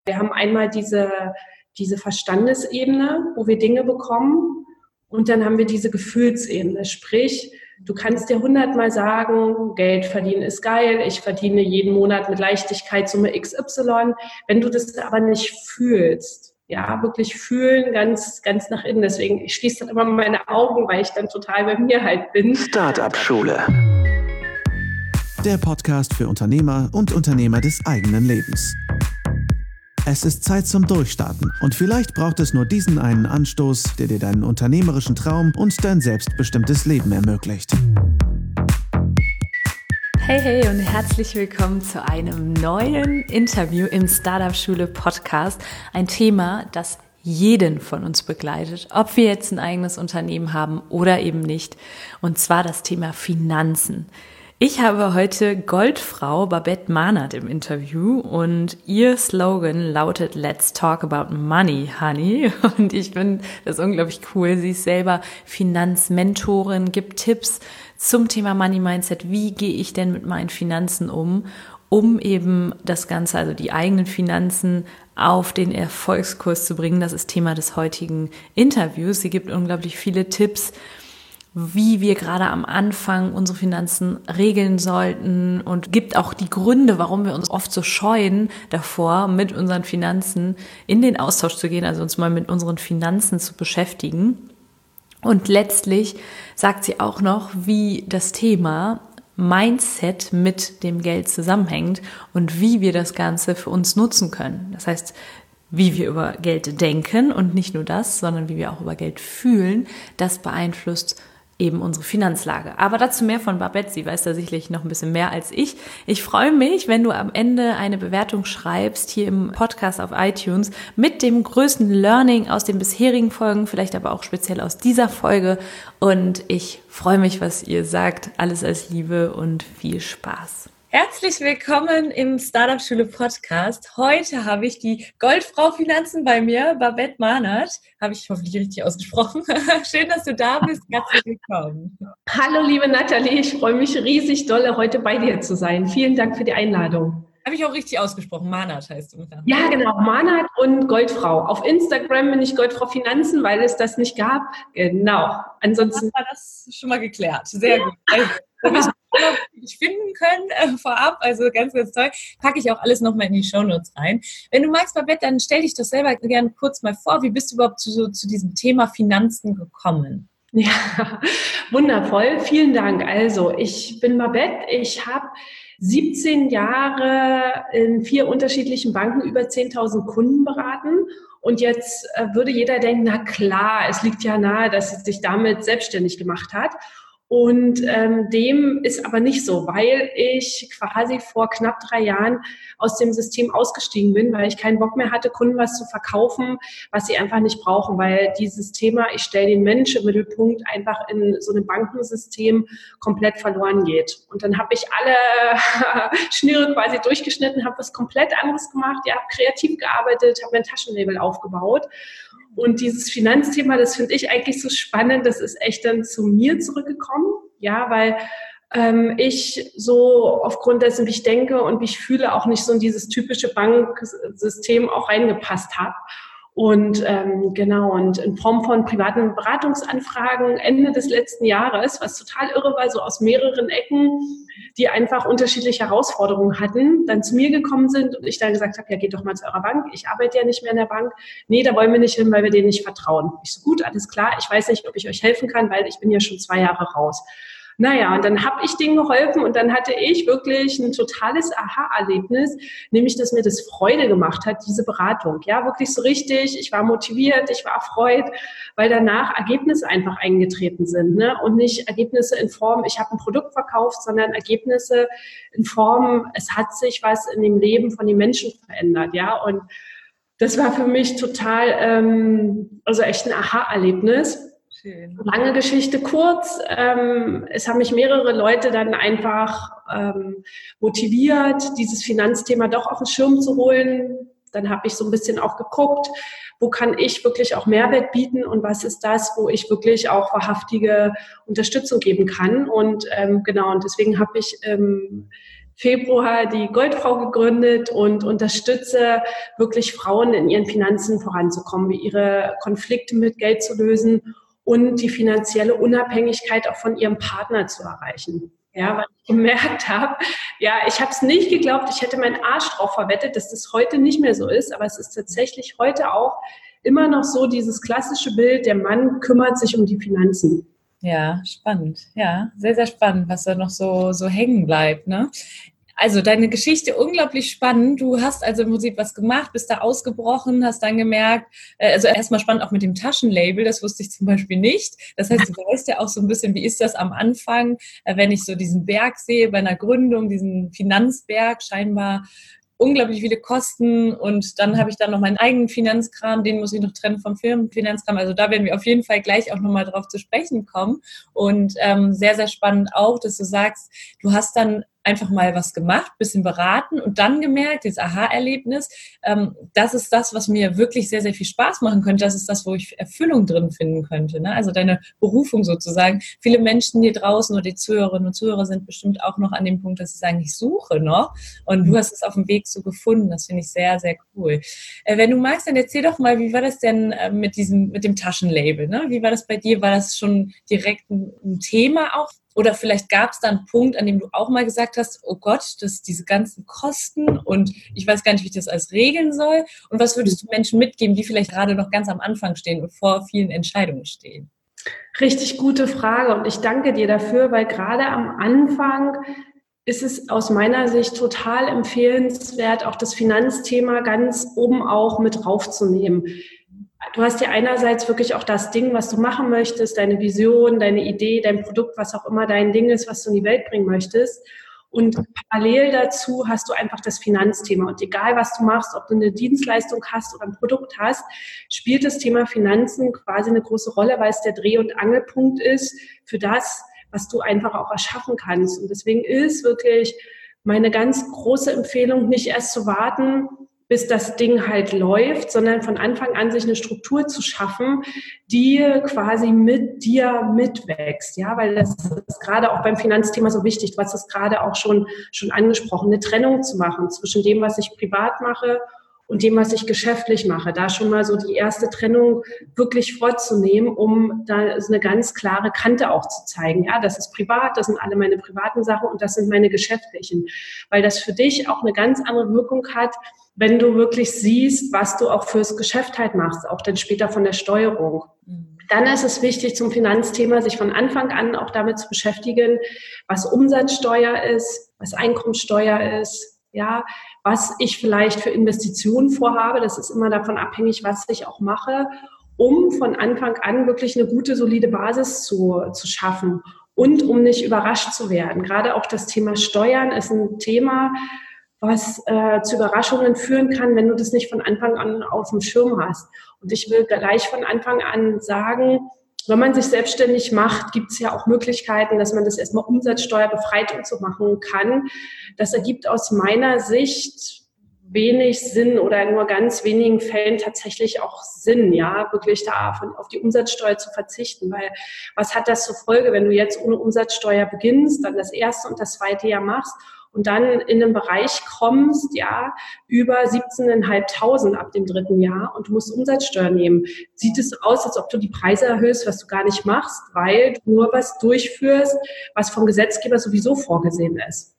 Wir haben einmal diese Verstandesebene, wo wir Dinge bekommen, und dann haben wir diese Gefühlsebene. Sprich, du kannst dir 100-mal sagen, Geld verdienen ist geil, ich verdiene jeden Monat mit Leichtigkeit Summe XY. Wenn du das aber nicht fühlst, ja, wirklich fühlen, ganz, ganz nach innen. Deswegen, ich schließe dann immer meine Augen, weil ich dann total bei mir halt bin. Startup-Schule. Der Podcast für Unternehmer und Unternehmer des eigenen Lebens. Es ist Zeit zum Durchstarten und vielleicht braucht es nur diesen einen Anstoß, der dir deinen unternehmerischen Traum und dein selbstbestimmtes Leben ermöglicht. Hey und herzlich willkommen zu einem neuen Interview im Startup-Schule Podcast. Ein Thema, das jeden von uns begleitet, ob wir jetzt ein eigenes Unternehmen haben oder eben nicht. Und zwar das Thema Finanzen. Ich habe heute Goldfrau Babette Mahnert im Interview und ihr Slogan lautet Let's talk about money, honey. Und ich finde das unglaublich cool. Sie ist selber Finanzmentorin, gibt Tipps zum Thema Money Mindset. Wie gehe ich denn mit meinen Finanzen um eben das Ganze, also die eigenen Finanzen auf den Erfolgskurs zu bringen. Das ist Thema des heutigen Interviews. Sie gibt unglaublich viele Tipps, wie wir gerade am Anfang unsere Finanzen regeln sollten und gibt auch die Gründe, warum wir uns oft so scheuen davor, mit unseren Finanzen in den Austausch zu gehen, also uns mal mit unseren Finanzen zu beschäftigen. Und letztlich sagt sie auch noch, wie das Thema Mindset mit dem Geld zusammenhängt und wie wir das Ganze für uns nutzen können. Das heißt, wie wir über Geld denken und nicht nur das, sondern wie wir auch über Geld fühlen, das beeinflusst eben unsere Finanzlage. Aber dazu mehr von Babette. Sie weiß da sicherlich noch ein bisschen mehr als ich. Ich freue mich, wenn du am Ende eine Bewertung schreibst, hier im Podcast auf iTunes, mit dem größten Learning aus den bisherigen Folgen, vielleicht aber auch speziell aus dieser Folge. Und ich freue mich, was ihr sagt. Alles als Liebe und viel Spaß. Herzlich willkommen im Startup-Schule Podcast. Heute habe ich die Goldfrau Finanzen bei mir, Babette Mahnert. Habe ich hoffentlich richtig ausgesprochen. Schön, dass du da bist. Herzlich willkommen. Hallo, liebe Nathalie. Ich freue mich riesig doll, heute bei dir zu sein. Vielen Dank für die Einladung. Habe ich auch richtig ausgesprochen. Mahnert heißt du. Ja, genau. Mahnert und Goldfrau. Auf Instagram bin ich Goldfrau Finanzen, weil es das nicht gab. Genau. Ansonsten war das schon mal geklärt. Sehr gut. Also, ich finden können vorab, also ganz, ganz toll, packe ich auch alles nochmal in die Shownotes rein. Wenn du magst, Babette, dann stell dich doch selber gerne kurz mal vor, wie bist du überhaupt zu diesem Thema Finanzen gekommen? Ja, wundervoll, vielen Dank. Also ich bin Babette, ich habe 17 Jahre in 4 unterschiedlichen Banken über 10.000 Kunden beraten. Und jetzt würde jeder denken, na klar, es liegt ja nahe, dass sie sich damit selbstständig gemacht hat. Und dem ist aber nicht so, weil ich quasi vor knapp 3 Jahren aus dem System ausgestiegen bin, weil ich keinen Bock mehr hatte, Kunden was zu verkaufen, was sie einfach nicht brauchen, weil dieses Thema, ich stelle den Menschen im Mittelpunkt, einfach in so einem Bankensystem komplett verloren geht. Und dann habe ich alle Schnüre quasi durchgeschnitten, habe was komplett anderes gemacht, ja, habe kreativ gearbeitet, habe mein Taschenlabel aufgebaut. Und dieses Finanzthema, das finde ich eigentlich so spannend, das ist echt dann zu mir zurückgekommen, ja, weil ich so aufgrund dessen, wie ich denke und wie ich fühle, auch nicht so in dieses typische Banksystem auch reingepasst habe. Und genau, und in Form von privaten Beratungsanfragen Ende des letzten Jahres, was total irre war, so aus mehreren Ecken, die einfach unterschiedliche Herausforderungen hatten, dann zu mir gekommen sind und ich dann gesagt habe, ja, geht doch mal zu eurer Bank, ich arbeite ja nicht mehr in der Bank. Nee, da wollen wir nicht hin, weil wir denen nicht vertrauen. Ich so, gut, alles klar, ich weiß nicht, ob ich euch helfen kann, weil ich bin ja schon 2 Jahre raus. Naja, und dann habe ich denen geholfen und dann hatte ich wirklich ein totales Aha-Erlebnis, nämlich, dass mir das Freude gemacht hat, diese Beratung. Ja, wirklich so richtig, ich war motiviert, ich war erfreut, weil danach Ergebnisse einfach eingetreten sind, ne? Und nicht Ergebnisse in Form, ich habe ein Produkt verkauft, sondern Ergebnisse in Form, es hat sich was in dem Leben von den Menschen verändert, ja, und das war für mich total, also echt ein Aha-Erlebnis. Schön. Lange Geschichte kurz. Es haben mich mehrere Leute dann einfach motiviert, dieses Finanzthema doch auf den Schirm zu holen. Dann habe ich so ein bisschen auch geguckt, wo kann ich wirklich auch Mehrwert bieten und was ist das, wo ich wirklich auch wahrhaftige Unterstützung geben kann. Und genau, und deswegen habe ich Februar die Goldfrau gegründet und unterstütze wirklich Frauen in ihren Finanzen voranzukommen, wie ihre Konflikte mit Geld zu lösen und die finanzielle Unabhängigkeit auch von ihrem Partner zu erreichen. Ja, weil ich gemerkt habe, ja, ich habe es nicht geglaubt, ich hätte meinen Arsch drauf verwettet, dass das heute nicht mehr so ist, aber es ist tatsächlich heute auch immer noch so dieses klassische Bild, der Mann kümmert sich um die Finanzen. Ja, spannend. Ja, sehr, sehr spannend, was da noch so hängen bleibt, ne? Also deine Geschichte unglaublich spannend. Du hast also im Prinzip was gemacht, bist da ausgebrochen, hast dann gemerkt, also erstmal spannend auch mit dem Taschenlabel, das wusste ich zum Beispiel nicht. Das heißt, du weißt ja auch so ein bisschen, wie ist das am Anfang, wenn ich so diesen Berg sehe bei einer Gründung, diesen Finanzberg, scheinbar unglaublich viele Kosten, und dann habe ich dann noch meinen eigenen Finanzkram, den muss ich noch trennen vom Firmenfinanzkram. Also da werden wir auf jeden Fall gleich auch nochmal drauf zu sprechen kommen. Und sehr, sehr spannend auch, dass du sagst, du hast dann einfach mal was gemacht, bisschen beraten und dann gemerkt, dieses Aha-Erlebnis, das ist das, was mir wirklich sehr, sehr viel Spaß machen könnte. Das ist das, wo ich Erfüllung drin finden könnte, ne? Also deine Berufung sozusagen. Viele Menschen hier draußen oder die Zuhörerinnen und Zuhörer sind bestimmt auch noch an dem Punkt, dass sie sagen, ich suche noch, und du hast es auf dem Weg so gefunden. Das finde ich sehr, sehr cool. Wenn du magst, dann erzähl doch mal, wie war das denn mit dem Taschenlabel, ne? Wie war das bei dir? War das schon direkt ein Thema auch? Oder vielleicht gab es da einen Punkt, an dem du auch mal gesagt hast, oh Gott, diese ganzen Kosten und ich weiß gar nicht, wie ich das alles regeln soll. Und was würdest du Menschen mitgeben, die vielleicht gerade noch ganz am Anfang stehen und vor vielen Entscheidungen stehen? Richtig gute Frage und ich danke dir dafür, weil gerade am Anfang ist es aus meiner Sicht total empfehlenswert, auch das Finanzthema ganz oben auch mit raufzunehmen. Du hast ja einerseits wirklich auch das Ding, was du machen möchtest, deine Vision, deine Idee, dein Produkt, was auch immer dein Ding ist, was du in die Welt bringen möchtest. Und parallel dazu hast du einfach das Finanzthema. Und egal, was du machst, ob du eine Dienstleistung hast oder ein Produkt hast, spielt das Thema Finanzen quasi eine große Rolle, weil es der Dreh- und Angelpunkt ist für das, was du einfach auch erschaffen kannst. Und deswegen ist wirklich meine ganz große Empfehlung, nicht erst zu warten, bis das Ding halt läuft, sondern von Anfang an sich eine Struktur zu schaffen, die quasi mit dir mitwächst, ja, weil das ist gerade auch beim Finanzthema so wichtig. Du hast es gerade auch schon angesprochen, eine Trennung zu machen zwischen dem, was ich privat mache und dem, was ich geschäftlich mache. Da schon mal so die erste Trennung wirklich vorzunehmen, um da eine ganz klare Kante auch zu zeigen. Ja, das ist privat, das sind alle meine privaten Sachen und das sind meine geschäftlichen, weil das für dich auch eine ganz andere Wirkung hat, wenn du wirklich siehst, was du auch fürs Geschäft halt machst, auch dann später von der Steuerung. Dann ist es wichtig, zum Finanzthema sich von Anfang an auch damit zu beschäftigen, was Umsatzsteuer ist, was Einkommensteuer ist, ja, was ich vielleicht für Investitionen vorhabe. Das ist immer davon abhängig, was ich auch mache, um von Anfang an wirklich eine gute, solide Basis zu schaffen und um nicht überrascht zu werden. Gerade auch das Thema Steuern ist ein Thema, was zu Überraschungen führen kann, wenn du das nicht von Anfang an auf dem Schirm hast. Und ich will gleich von Anfang an sagen, wenn man sich selbstständig macht, gibt es ja auch Möglichkeiten, dass man das erstmal umsatzsteuerbefreit und so machen kann. Das ergibt aus meiner Sicht wenig Sinn oder in nur ganz wenigen Fällen tatsächlich auch Sinn, ja, wirklich da auf die Umsatzsteuer zu verzichten, weil was hat das zur Folge, wenn du jetzt ohne Umsatzsteuer beginnst, dann das erste und das zweite Jahr machst und dann in einen Bereich kommst, ja, über 17.500 ab dem dritten Jahr und du musst Umsatzsteuer nehmen. Sieht es so aus, als ob du die Preise erhöhst, was du gar nicht machst, weil du nur was durchführst, was vom Gesetzgeber sowieso vorgesehen ist.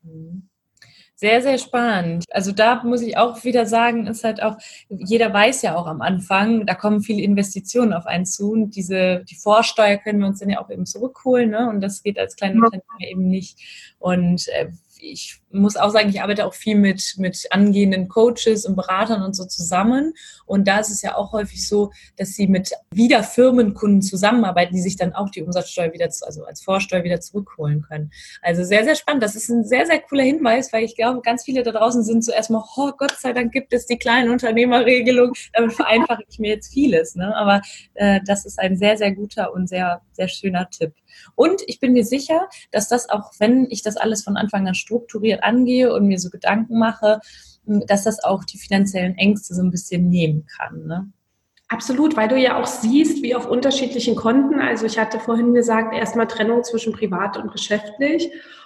Sehr, sehr spannend. Also da muss ich auch wieder sagen, ist halt auch, jeder weiß ja auch am Anfang, da kommen viele Investitionen auf einen zu und die Vorsteuer können wir uns dann ja auch eben zurückholen, ne? Und das geht als kleiner Unternehmer eben nicht. Und ich muss auch sagen, ich arbeite auch viel mit angehenden Coaches und Beratern und so zusammen. Und da ist es ja auch häufig so, dass sie mit wieder Firmenkunden zusammenarbeiten, die sich dann auch die Umsatzsteuer wieder, also als Vorsteuer wieder zurückholen können. Also sehr, sehr spannend. Das ist ein sehr, sehr cooler Hinweis, weil ich glaube, ganz viele da draußen sind zuerst mal, oh Gott sei Dank gibt es die kleinen Unternehmerregelung. Damit vereinfache ich mir jetzt vieles, ne? Aber das ist ein sehr, sehr guter und sehr, sehr schöner Tipp. Und ich bin mir sicher, dass das auch, wenn ich das alles von Anfang an strukturiert angehe und mir so Gedanken mache, dass das auch die finanziellen Ängste so ein bisschen nehmen kann, ne? Absolut, weil du ja auch siehst, wie auf unterschiedlichen Konten, also ich hatte vorhin gesagt, erstmal Trennung zwischen privat und geschäftlich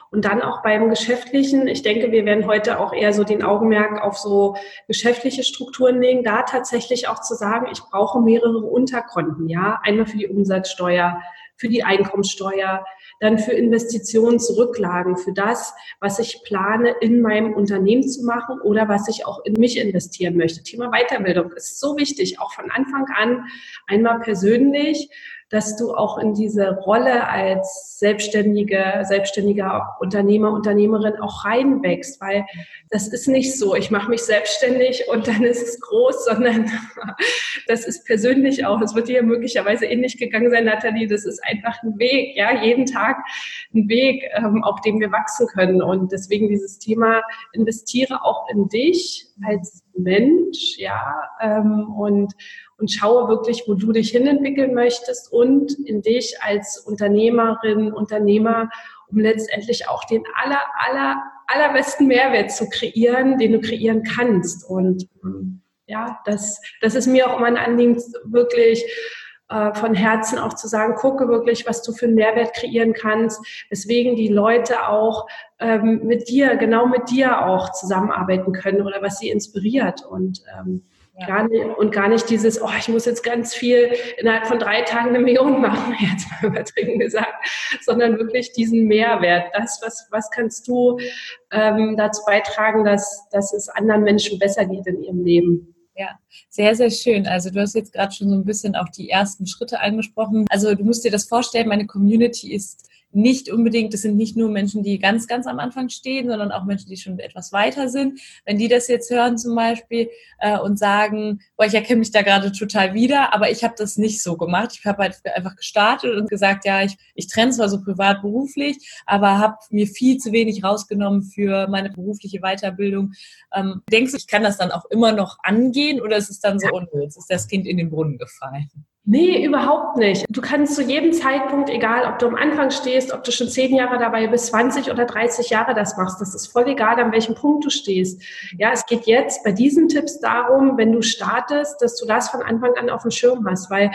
Und dann auch beim Geschäftlichen, ich denke, wir werden heute auch eher so den Augenmerk auf so geschäftliche Strukturen legen, da tatsächlich auch zu sagen, ich brauche mehrere Unterkonten, ja, einmal für die Umsatzsteuer, für die Einkommensteuer, dann für Investitionsrücklagen, für das, was ich plane, in meinem Unternehmen zu machen oder was ich auch in mich investieren möchte. Thema Weiterbildung ist so wichtig, auch von Anfang an einmal persönlich, dass du auch in diese Rolle als selbstständiger Unternehmer, Unternehmerin auch reinwächst, weil das ist nicht so, ich mache mich selbstständig und dann ist es groß, sondern das ist persönlich auch. Es wird dir möglicherweise ähnlich gegangen sein, Nathalie, das ist einfach ein Weg, ja, jeden Tag ein Weg, auf dem wir wachsen können und deswegen dieses Thema, investiere auch in dich als Mensch, ja, und schaue wirklich, wo du dich hinentwickeln möchtest und in dich als Unternehmerin, Unternehmer, um letztendlich auch den allerbesten Mehrwert zu kreieren, den du kreieren kannst. Und ja, das ist mir auch immer ein Anliegen, wirklich von Herzen auch zu sagen, gucke wirklich, was du für einen Mehrwert kreieren kannst, weswegen die Leute auch mit dir auch zusammenarbeiten können oder was sie inspiriert und gar nicht dieses, ich muss jetzt ganz viel innerhalb von 3 Tagen 1 Million machen, jetzt mal übertrieben gesagt, sondern wirklich diesen Mehrwert. Das, was kannst du dazu beitragen, dass es anderen Menschen besser geht in ihrem Leben? Ja, sehr, sehr schön. Also du hast jetzt gerade schon so ein bisschen auch die ersten Schritte angesprochen. Also du musst dir das vorstellen, meine Community ist nicht unbedingt, das sind nicht nur Menschen, die ganz, ganz am Anfang stehen, sondern auch Menschen, die schon etwas weiter sind. Wenn die das jetzt hören zum Beispiel und sagen, ich erkenne mich da gerade total wieder, aber ich habe das nicht so gemacht. Ich habe halt einfach gestartet und gesagt, ja, ich trenne zwar so privat beruflich, aber habe mir viel zu wenig rausgenommen für meine berufliche Weiterbildung. Denkst du, ich kann das dann auch immer noch angehen oder ist es dann so unnütz? Ist das Kind in den Brunnen gefallen? Nee, überhaupt nicht. Du kannst zu jedem Zeitpunkt, egal ob du am Anfang stehst, ob du schon 10 Jahre dabei bist, 20 oder 30 Jahre das machst, das ist voll egal, an welchem Punkt du stehst. Ja, es geht jetzt bei diesen Tipps darum, wenn du startest, dass du das von Anfang an auf dem Schirm hast, weil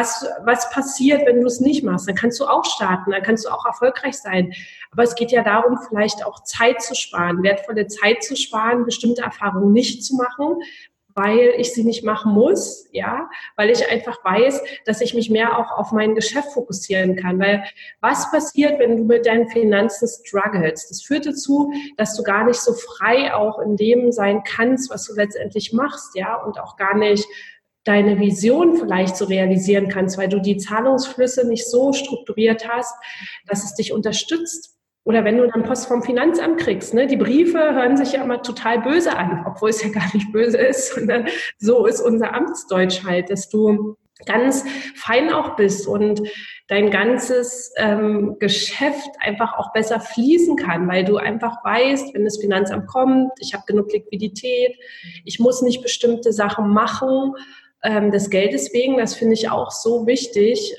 was passiert, wenn du es nicht machst? Dann kannst du auch starten, dann kannst du auch erfolgreich sein. Aber es geht ja darum, vielleicht auch Zeit zu sparen, wertvolle Zeit zu sparen, bestimmte Erfahrungen nicht zu machen, weil ich sie nicht machen muss, ja, weil ich einfach weiß, dass ich mich mehr auch auf mein Geschäft fokussieren kann, weil was passiert, wenn du mit deinen Finanzen struggles? Das führt dazu, dass du gar nicht so frei auch in dem sein kannst, was du letztendlich machst, ja, und auch gar nicht deine Vision vielleicht so realisieren kannst, weil du die Zahlungsflüsse nicht so strukturiert hast, dass es dich unterstützt. Oder wenn du dann Post vom Finanzamt kriegst, ne? Die Briefe hören sich ja immer total böse an, obwohl es ja gar nicht böse ist, sondern so ist unser Amtsdeutsch halt, dass du ganz fein auch bist und dein ganzes Geschäft einfach auch besser fließen kann, weil du einfach weißt, wenn das Finanzamt kommt, ich habe genug Liquidität, ich muss nicht bestimmte Sachen machen, des Geldes wegen, das finde ich auch so wichtig,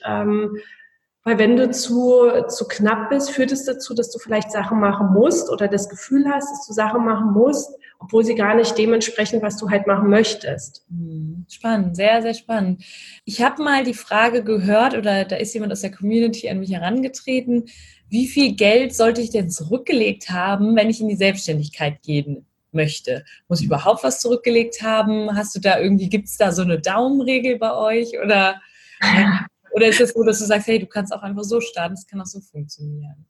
weil wenn du zu knapp bist, führt es dazu, dass du vielleicht Sachen machen musst oder das Gefühl hast, dass du Sachen machen musst, obwohl sie gar nicht dementsprechend, was du halt machen möchtest. Spannend, sehr, sehr spannend. Ich habe mal die Frage gehört, oder da ist jemand aus der Community an mich herangetreten, wie viel Geld sollte ich denn zurückgelegt haben, wenn ich in die Selbstständigkeit gehen möchte? Muss ich überhaupt was zurückgelegt haben? Hast du da irgendwie, gibt es da so eine Daumenregel bei euch oder ist es so, dass du sagst, hey, du kannst auch einfach so starten, das kann auch so funktionieren?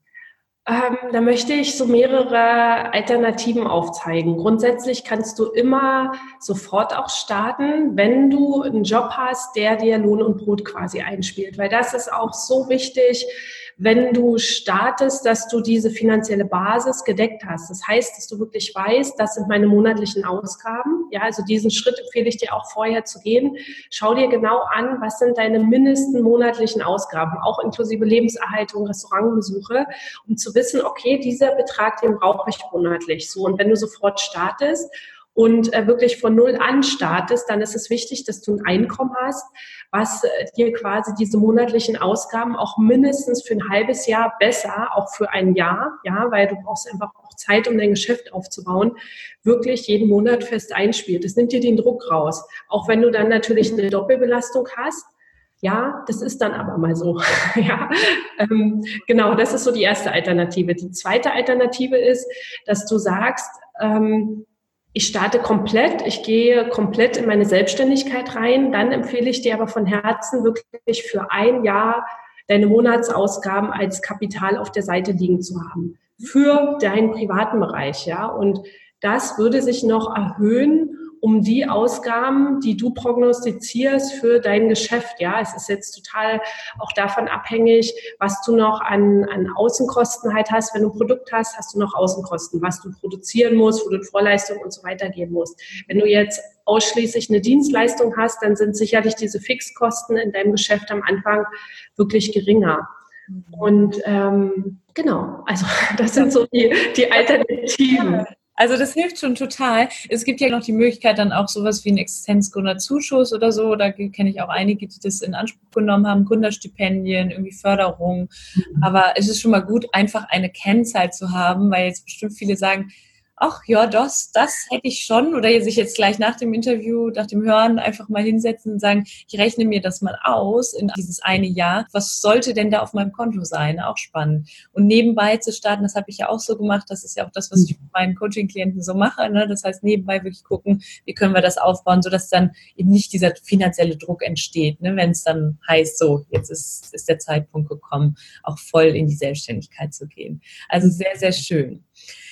Da möchte ich so mehrere Alternativen aufzeigen. Grundsätzlich kannst du immer sofort auch starten, wenn du einen Job hast, der dir Lohn und Brot quasi einspielt. Weil das ist auch so wichtig, wenn du startest, dass du diese finanzielle Basis gedeckt hast. Das heißt, dass du wirklich weißt, das sind meine monatlichen Ausgaben. Ja, also diesen Schritt empfehle ich dir auch vorher zu gehen. Schau dir genau an, was sind deine mindesten monatlichen Ausgaben, auch inklusive Lebenserhaltung, Restaurantbesuche, um zu wissen, okay, dieser Betrag, den brauche ich monatlich. So, und wenn du sofort startest und wirklich von Null an startest, dann ist es wichtig, dass du ein Einkommen hast, was dir quasi diese monatlichen Ausgaben auch mindestens für ein halbes Jahr, besser auch für ein Jahr, ja, weil du brauchst einfach auch Zeit, um dein Geschäft aufzubauen, wirklich jeden Monat fest einspielt. Das nimmt dir den Druck raus. Auch wenn du dann natürlich eine Doppelbelastung hast, Ja, das ist dann aber mal so. Ja, genau, das ist so die erste Alternative. Die zweite Alternative ist, dass du sagst, ich starte komplett, ich gehe komplett in meine Selbstständigkeit rein. Dann empfehle ich dir aber von Herzen wirklich für ein Jahr deine Monatsausgaben als Kapital auf der Seite liegen zu haben. Für deinen privaten Bereich, ja. Und das würde sich noch erhöhen um die Ausgaben, die du prognostizierst für dein Geschäft. Ja, es ist jetzt total auch davon abhängig, was du noch an Außenkosten halt hast. Wenn du ein Produkt hast, hast du noch Außenkosten, was du produzieren musst, wo du in Vorleistung und so weiter geben musst. Wenn du jetzt ausschließlich eine Dienstleistung hast, dann sind sicherlich diese Fixkosten in deinem Geschäft am Anfang wirklich geringer. Und genau, also das sind so die Alternativen. Also das hilft schon total. Es gibt ja noch die Möglichkeit, dann auch sowas wie einen Existenzgründerzuschuss oder so. Da kenne ich auch einige, die das in Anspruch genommen haben, Gründerstipendien, irgendwie Förderung. Aber es ist schon mal gut, einfach eine Kennzahl zu haben, weil jetzt bestimmt viele sagen, ach ja, das hätte ich schon. Oder sich jetzt gleich nach dem Interview, nach dem Hören einfach mal hinsetzen und sagen, ich rechne mir das mal aus in dieses eine Jahr. Was sollte denn da auf meinem Konto sein? Auch spannend. Und nebenbei zu starten, das habe ich ja auch so gemacht. Das ist ja auch das, was ich mit meinen Coaching-Klienten so mache. Ne? Das heißt, nebenbei wirklich gucken, wie können wir das aufbauen, sodass dann eben nicht dieser finanzielle Druck entsteht. Ne? Wenn es dann heißt, so, jetzt ist der Zeitpunkt gekommen, auch voll in die Selbstständigkeit zu gehen. Also sehr, sehr schön.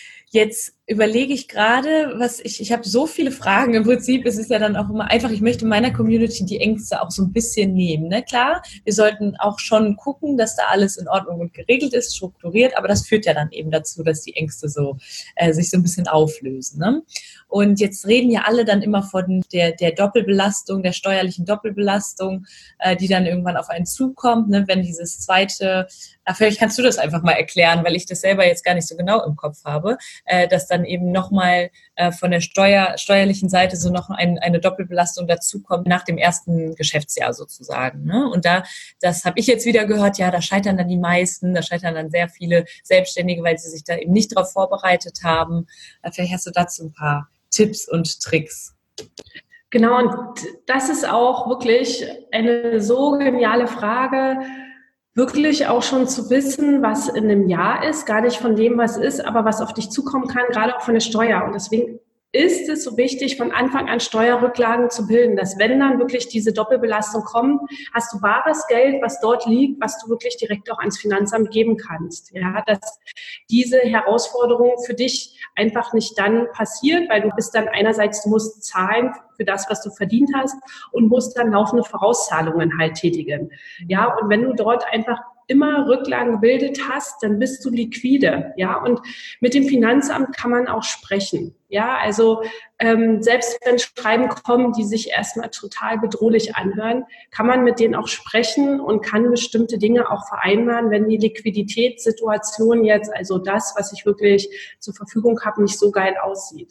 Jetzt überlege ich gerade, ich habe so viele Fragen. Im Prinzip ist es ja dann auch immer einfach, ich möchte meiner Community die Ängste auch so ein bisschen nehmen. Ne? Klar, wir sollten auch schon gucken, dass da alles in Ordnung und geregelt ist, strukturiert, aber das führt ja dann eben dazu, dass die Ängste so sich so ein bisschen auflösen. Ne? Und jetzt reden ja alle dann immer von der Doppelbelastung, der steuerlichen Doppelbelastung, die dann irgendwann auf einen zukommt, ne? Wenn dieses zweite, vielleicht kannst du das einfach mal erklären, weil ich das selber jetzt gar nicht so genau im Kopf habe, dass dann eben nochmal von der steuerlichen Seite so noch eine Doppelbelastung dazukommt nach dem ersten Geschäftsjahr sozusagen. Ne? Und das habe ich jetzt wieder gehört, ja, da scheitern dann die meisten, da scheitern dann sehr viele Selbstständige, weil sie sich da eben nicht darauf vorbereitet haben. Vielleicht hast du dazu ein paar Tipps und Tricks. Genau, und das ist auch wirklich eine so geniale Frage, wirklich auch schon zu wissen, was in einem Jahr ist, gar nicht von dem, was ist, aber was auf dich zukommen kann, gerade auch von der Steuer. Und deswegen ist es so wichtig, von Anfang an Steuerrücklagen zu bilden, dass wenn dann wirklich diese Doppelbelastung kommt, hast du bares Geld, was dort liegt, was du wirklich direkt auch ans Finanzamt geben kannst. Ja, dass diese Herausforderung für dich einfach nicht dann passiert, weil du bist dann einerseits, du musst zahlen für das, was du verdient hast und musst dann laufende Vorauszahlungen halt tätigen. Ja, und wenn du dort einfach immer Rücklagen gebildet hast, dann bist du liquide, ja, und mit dem Finanzamt kann man auch sprechen, ja, also selbst wenn Schreiben kommen, die sich erstmal total bedrohlich anhören, kann man mit denen auch sprechen und kann bestimmte Dinge auch vereinbaren, wenn die Liquiditätssituation jetzt, also das, was ich wirklich zur Verfügung habe, nicht so geil aussieht.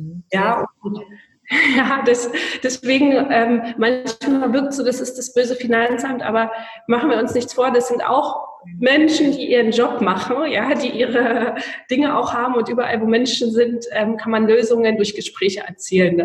Ja, und ja, deswegen manchmal wirkt so, das ist das böse Finanzamt, aber machen wir uns nichts vor, das sind auch Menschen, die ihren Job machen, ja, die ihre Dinge auch haben und überall, wo Menschen sind, kann man Lösungen durch Gespräche erzielen.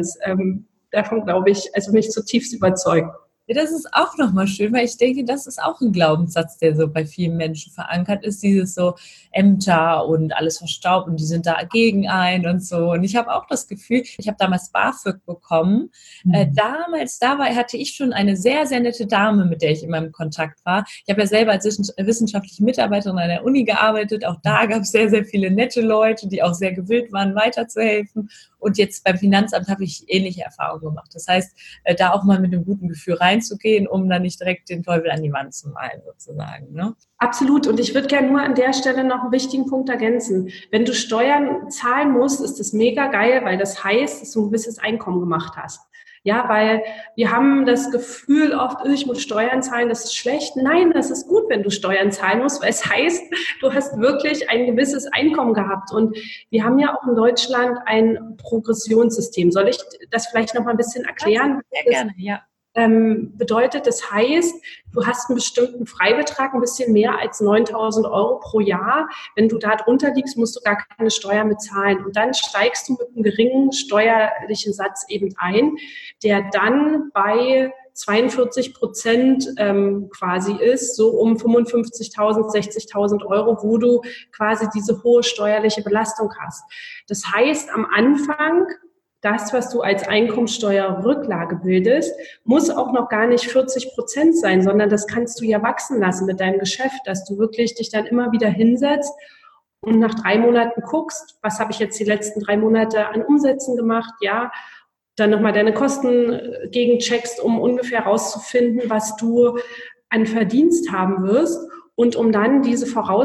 Davon glaube ich, also mich zutiefst überzeugt. Ja, das ist auch nochmal schön, weil ich denke, das ist auch ein Glaubenssatz, der so bei vielen Menschen verankert ist, dieses so Ämter und alles verstaubt und die sind da gegen ein und so. Und ich habe auch das Gefühl, ich habe damals BAföG bekommen. Damals, hatte ich schon eine sehr, sehr nette Dame, mit der ich immer im Kontakt war. Ich habe ja selber als wissenschaftliche Mitarbeiterin an der Uni gearbeitet. Auch da gab es sehr, sehr viele nette Leute, die auch sehr gewillt waren, weiterzuhelfen. Und jetzt beim Finanzamt habe ich ähnliche Erfahrungen gemacht. Das heißt, da auch mal mit einem guten Gefühl reinzugehen, um dann nicht direkt den Teufel an die Wand zu malen, sozusagen. Ne? Absolut. Und ich würde gerne nur an der Stelle noch einen wichtigen Punkt ergänzen. Wenn du Steuern zahlen musst, ist das mega geil, weil das heißt, dass du ein gewisses Einkommen gemacht hast. Ja, weil wir haben das Gefühl oft, ich muss Steuern zahlen, das ist schlecht. Nein, das ist gut, wenn du Steuern zahlen musst, weil es heißt, du hast wirklich ein gewisses Einkommen gehabt. Und wir haben ja auch in Deutschland ein Progressionssystem. Soll ich das vielleicht noch mal ein bisschen erklären? Sehr gerne, ja. Bedeutet, das heißt, du hast einen bestimmten Freibetrag, ein bisschen mehr als 9.000 € pro Jahr. Wenn du da drunter liegst, musst du gar keine Steuern bezahlen. Und dann steigst du mit einem geringen steuerlichen Satz eben ein, der dann bei 42% quasi ist, so um 55.000, 60.000 Euro, wo du quasi diese hohe steuerliche Belastung hast. Das heißt, am Anfang, das, was du als Einkommensteuerrücklage bildest, muss auch noch gar nicht 40% sein, sondern das kannst du ja wachsen lassen mit deinem Geschäft, dass du wirklich dich dann immer wieder hinsetzt und nach 3 Monaten guckst, was habe ich jetzt die letzten 3 Monate an Umsätzen gemacht, ja, dann nochmal deine Kosten gegencheckst, um ungefähr rauszufinden, was du an Verdienst haben wirst und um dann diese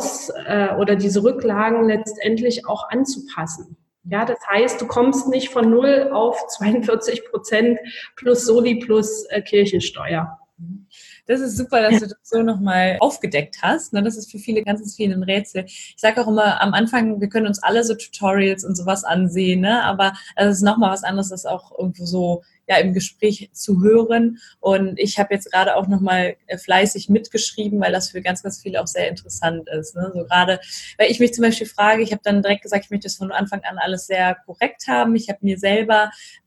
diese Rücklagen letztendlich auch anzupassen. Ja, das heißt, du kommst nicht von 0 auf 42% plus Soli plus Kirchensteuer. Das ist super, dass du das so nochmal aufgedeckt hast. Das ist für viele ganz viel ein Rätsel. Ich sage auch immer am Anfang, wir können uns alle so Tutorials und sowas ansehen, aber es ist nochmal was anderes, das auch irgendwo so im Gespräch zu hören. Und ich habe jetzt gerade auch nochmal fleißig mitgeschrieben, weil das für ganz viele auch sehr interessant ist. So gerade, weil ich mich zum Beispiel frage, ich habe dann direkt gesagt, ich möchte das von Anfang an alles sehr korrekt haben. Ich habe mir selber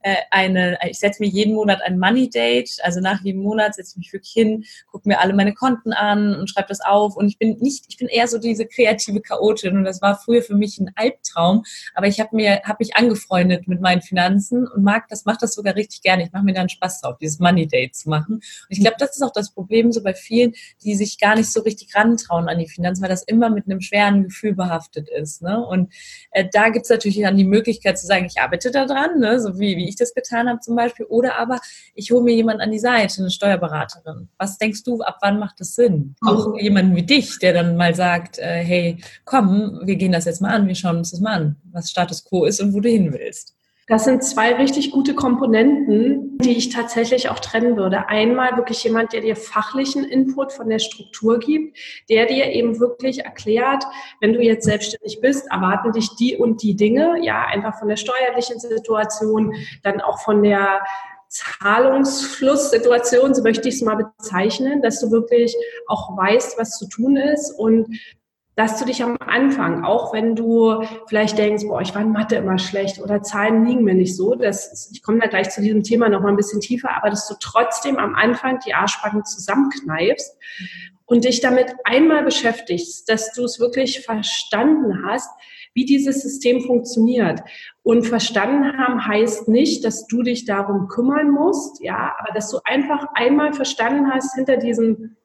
ich setze mir jeden Monat ein Money Date, also nach jedem Monat setze ich mich wirklich hin, gucke mir alle meine Konten an und schreibe das auf. Und ich bin eher so diese kreative Chaotin und das war früher für mich ein Albtraum. Aber ich habe mich angefreundet mit meinen Finanzen und mache das sogar richtig gerne. Ich mache mir da einen Spaß drauf, dieses Money Date zu machen. Und ich glaube, das ist auch das Problem so bei vielen, die sich gar nicht so richtig rantrauen an die Finanzen, weil das immer mit einem schweren Gefühl behaftet ist. Und da gibt es natürlich dann die Möglichkeit zu sagen, ich arbeite da dran, so wie ich das getan habe zum Beispiel. Oder aber ich hole mir jemanden an die Seite, eine Steuerberaterin. Was denkst du, ab wann macht das Sinn? Auch jemanden wie dich, der dann mal sagt, hey, komm, wir gehen das jetzt mal an, wir schauen uns das mal an, was Status Quo ist und wo du hin willst. Das sind 2 richtig gute Komponenten, die ich tatsächlich auch trennen würde. Einmal wirklich jemand, der dir fachlichen Input von der Struktur gibt, der dir eben wirklich erklärt, wenn du jetzt selbstständig bist, erwarten dich die und die Dinge, ja, einfach von der steuerlichen Situation, dann auch von der Zahlungsflusssituation, so möchte ich es mal bezeichnen, dass du wirklich auch weißt, was zu tun ist und dass du dich am Anfang, auch wenn du vielleicht denkst, ich war in Mathe immer schlecht oder Zahlen liegen mir nicht so, ich komme da gleich zu diesem Thema noch mal ein bisschen tiefer, aber dass du trotzdem am Anfang die Arschbacken zusammenkneifst und dich damit einmal beschäftigst, dass du es wirklich verstanden hast, wie dieses System funktioniert. Und verstanden haben heißt nicht, dass du dich darum kümmern musst, ja, aber dass du einfach einmal verstanden hast, hinter diesem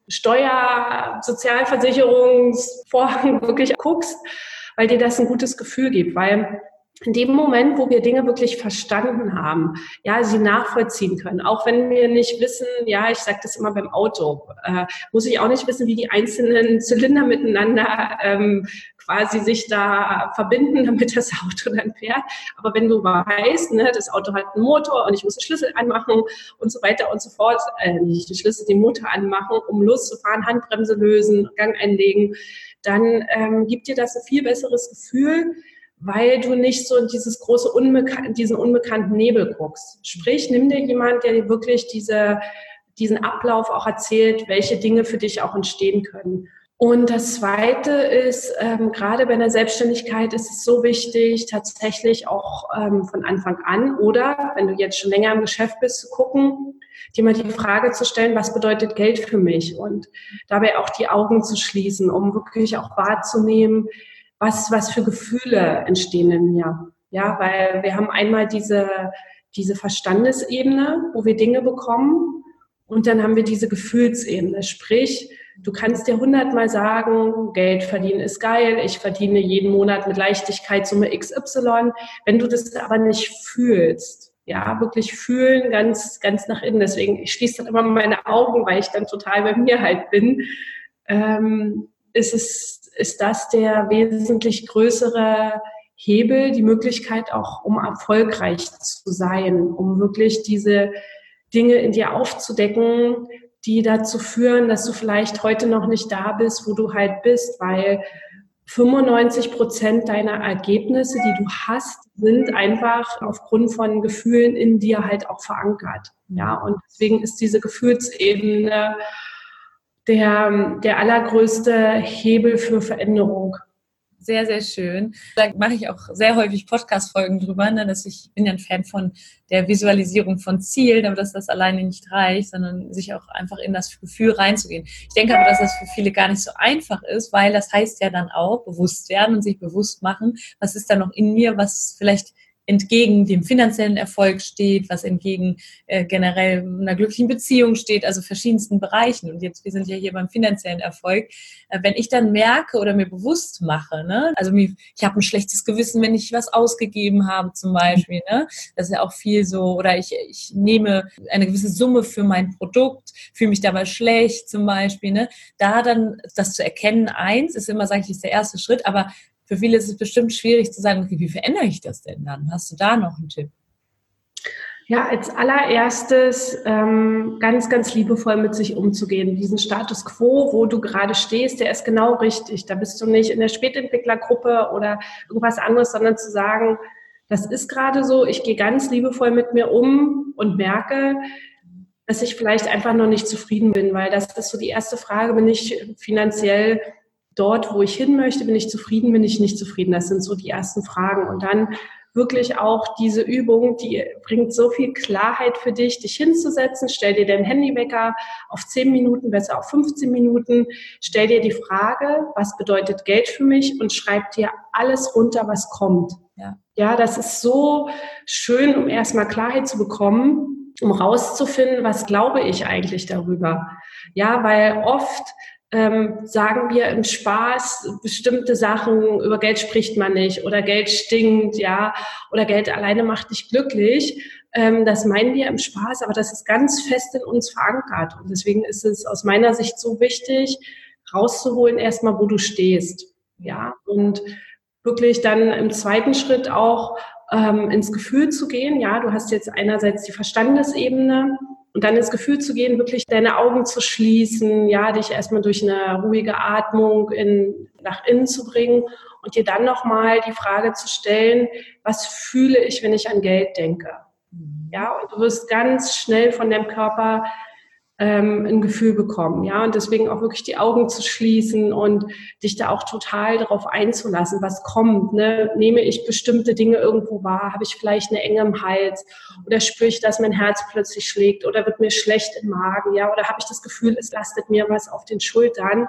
Sozialversicherungsvorhang wirklich guckst, weil dir das ein gutes Gefühl gibt, weil in dem Moment, wo wir Dinge wirklich verstanden haben, ja, sie nachvollziehen können, auch wenn wir nicht wissen, ja, ich sage das immer beim Auto, muss ich auch nicht wissen, wie die einzelnen Zylinder miteinander quasi sich da verbinden, damit das Auto dann fährt. Aber wenn du weißt, das Auto hat einen Motor und ich muss den Schlüssel anmachen und so weiter und so fort, nicht den Schlüssel, den Motor anmachen, um loszufahren, Handbremse lösen, Gang einlegen, dann gibt dir das ein viel besseres Gefühl, weil du nicht so in dieses große diesen unbekannten Nebel guckst. Sprich, nimm dir jemand, der dir wirklich diesen Ablauf auch erzählt, welche Dinge für dich auch entstehen können. Und das Zweite ist, gerade bei der Selbstständigkeit ist es so wichtig, tatsächlich auch von Anfang an oder wenn du jetzt schon länger im Geschäft bist, zu gucken, dir mal die Frage zu stellen, was bedeutet Geld für mich? Und dabei auch die Augen zu schließen, um wirklich auch wahrzunehmen, was für Gefühle entstehen in mir. Ja, weil wir haben einmal diese Verstandesebene, wo wir Dinge bekommen und dann haben wir diese Gefühlsebene. Sprich, du kannst dir 100-mal sagen, Geld verdienen ist geil, ich verdiene jeden Monat mit Leichtigkeit Summe XY. Wenn du das aber nicht fühlst, ja, wirklich fühlen, ganz nach innen. Deswegen, ich schließe dann immer meine Augen, weil ich dann total bei mir halt bin. Ist das der wesentlich größere Hebel, die Möglichkeit auch, um erfolgreich zu sein, um wirklich diese Dinge in dir aufzudecken, die dazu führen, dass du vielleicht heute noch nicht da bist, wo du halt bist, weil 95% deiner Ergebnisse, die du hast, sind einfach aufgrund von Gefühlen in dir halt auch verankert. Ja, und deswegen ist diese Gefühlsebene der allergrößte Hebel für Veränderung. Sehr, sehr schön. Da mache ich auch sehr häufig Podcast-Folgen drüber, ne, dass ich bin ja ein Fan von der Visualisierung von Zielen, aber dass das alleine nicht reicht, sondern sich auch einfach in das Gefühl reinzugehen. Ich denke aber, dass das für viele gar nicht so einfach ist, weil das heißt ja dann auch bewusst werden und sich bewusst machen, was ist da noch in mir, was vielleicht entgegen dem finanziellen Erfolg steht, was entgegen generell einer glücklichen Beziehung steht, also verschiedensten Bereichen. Und jetzt, wir sind ja hier beim finanziellen Erfolg. Wenn ich dann merke oder mir bewusst mache, ne, also ich habe ein schlechtes Gewissen, wenn ich was ausgegeben habe zum Beispiel, ne, das ist ja auch viel so, oder ich nehme eine gewisse Summe für mein Produkt, fühle mich dabei schlecht zum Beispiel, ne, da dann das zu erkennen, ist immer, sage ich, ist der erste Schritt, aber für viele ist es bestimmt schwierig zu sagen, okay, wie verändere ich das denn dann? Hast du da noch einen Tipp? Ja, als allererstes ganz, ganz liebevoll mit sich umzugehen. Diesen Status quo, wo du gerade stehst, der ist genau richtig. Da bist du nicht in der Spätentwicklergruppe oder irgendwas anderes, sondern zu sagen, das ist gerade so, ich gehe ganz liebevoll mit mir um und merke, dass ich vielleicht einfach noch nicht zufrieden bin, weil das ist so die erste Frage, bin ich finanziell dort, wo ich hin möchte, bin ich zufrieden, bin ich nicht zufrieden? Das sind so die ersten Fragen. Und dann wirklich auch diese Übung, die bringt so viel Klarheit für dich, dich hinzusetzen. Stell dir deinen Handywecker auf 10 Minuten, besser auf 15 Minuten. Stell dir die Frage, was bedeutet Geld für mich? Und schreib dir alles runter, was kommt. Ja, das ist so schön, um erstmal Klarheit zu bekommen, um rauszufinden, was glaube ich eigentlich darüber. Ja, weil oft sagen wir im Spaß bestimmte Sachen, über Geld spricht man nicht oder Geld stinkt, ja, oder Geld alleine macht dich glücklich. Das meinen wir im Spaß, aber das ist ganz fest in uns verankert. Und deswegen ist es aus meiner Sicht so wichtig, rauszuholen erstmal, wo du stehst, ja, und wirklich dann im zweiten Schritt auch ins Gefühl zu gehen. Ja, du hast jetzt einerseits die Verstandesebene, und dann ins Gefühl zu gehen, wirklich deine Augen zu schließen, ja, dich erstmal durch eine ruhige Atmung nach innen zu bringen und dir dann nochmal die Frage zu stellen, was fühle ich, wenn ich an Geld denke? Ja, und du wirst ganz schnell von deinem Körper ein Gefühl bekommen, ja, und deswegen auch wirklich die Augen zu schließen und dich da auch total darauf einzulassen, was kommt, ne? Nehme ich bestimmte Dinge irgendwo wahr, habe ich vielleicht eine Enge im Hals oder spüre ich, dass mein Herz plötzlich schlägt oder wird mir schlecht im Magen, ja, oder habe ich das Gefühl, es lastet mir was auf den Schultern,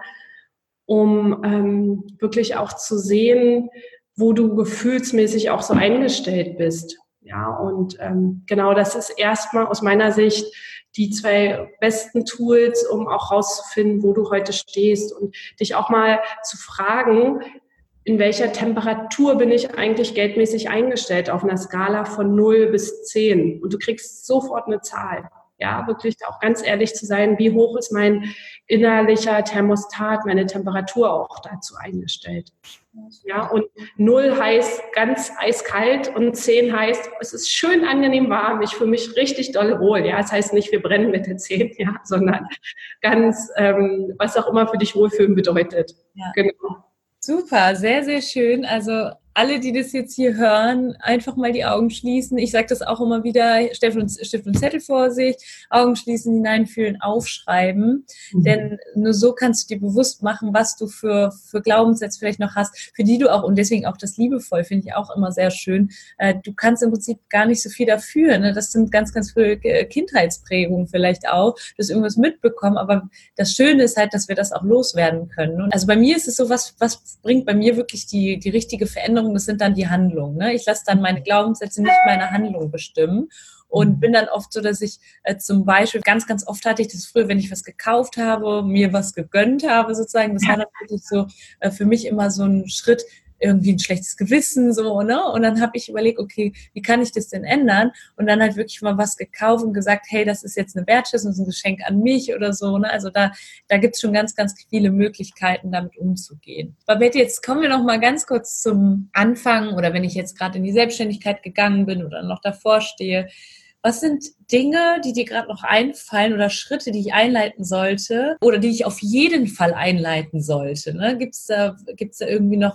um wirklich auch zu sehen, wo du gefühlsmäßig auch so eingestellt bist, ja, und genau, das ist erstmal aus meiner Sicht die 2 besten Tools, um auch rauszufinden, wo du heute stehst und dich auch mal zu fragen, in welcher Temperatur bin ich eigentlich geldmäßig eingestellt auf einer Skala von 0 bis 10. Und du kriegst sofort eine Zahl. Ja, wirklich auch ganz ehrlich zu sein, wie hoch ist mein innerlicher Thermostat, meine Temperatur auch dazu eingestellt. Ja, und 0 heißt ganz eiskalt und 10 heißt, es ist schön angenehm warm, ich fühle mich richtig dolle wohl. Ja, das heißt nicht, wir brennen mit der 10, ja, sondern ganz, was auch immer für dich Wohlfühlen bedeutet. Ja. Genau. Super, sehr, sehr schön. Also alle, die das jetzt hier hören, einfach mal die Augen schließen. Ich sage das auch immer wieder, Stift und Zettel vor sich, Augen schließen, hineinfühlen, aufschreiben. Denn nur so kannst du dir bewusst machen, was du für Glaubenssätze vielleicht noch hast, für die du auch, und deswegen auch das liebevoll, finde ich auch immer sehr schön, du kannst im Prinzip gar nicht so viel dafür. Ne? Das sind ganz, ganz viele Kindheitsprägungen vielleicht auch, du hast irgendwas mitbekommen, aber das Schöne ist halt, dass wir das auch loswerden können. Und also bei mir ist es so, was bringt bei mir wirklich die richtige Veränderung, das sind dann die Handlungen. Ne? Ich lasse dann meine Glaubenssätze nicht meine Handlung bestimmen und bin dann oft so, dass ich zum Beispiel, ganz, ganz oft hatte ich das früher, wenn ich was gekauft habe, mir was gegönnt habe sozusagen, das war dann wirklich so für mich immer so ein Schritt, irgendwie ein schlechtes Gewissen, so, ne? Und dann habe ich überlegt, okay, wie kann ich das denn ändern? Und dann halt wirklich mal was gekauft und gesagt, hey, das ist jetzt eine Wertschätzung, das ist ein Geschenk an mich oder so, ne? Also da gibt's schon ganz, ganz viele Möglichkeiten, damit umzugehen. Babette, jetzt kommen wir noch mal ganz kurz zum Anfang, oder wenn ich jetzt gerade in die Selbstständigkeit gegangen bin oder noch davor stehe. Was sind Dinge, die dir gerade noch einfallen oder Schritte, die ich einleiten sollte oder die ich auf jeden Fall einleiten sollte? Ne? Gibt's da irgendwie noch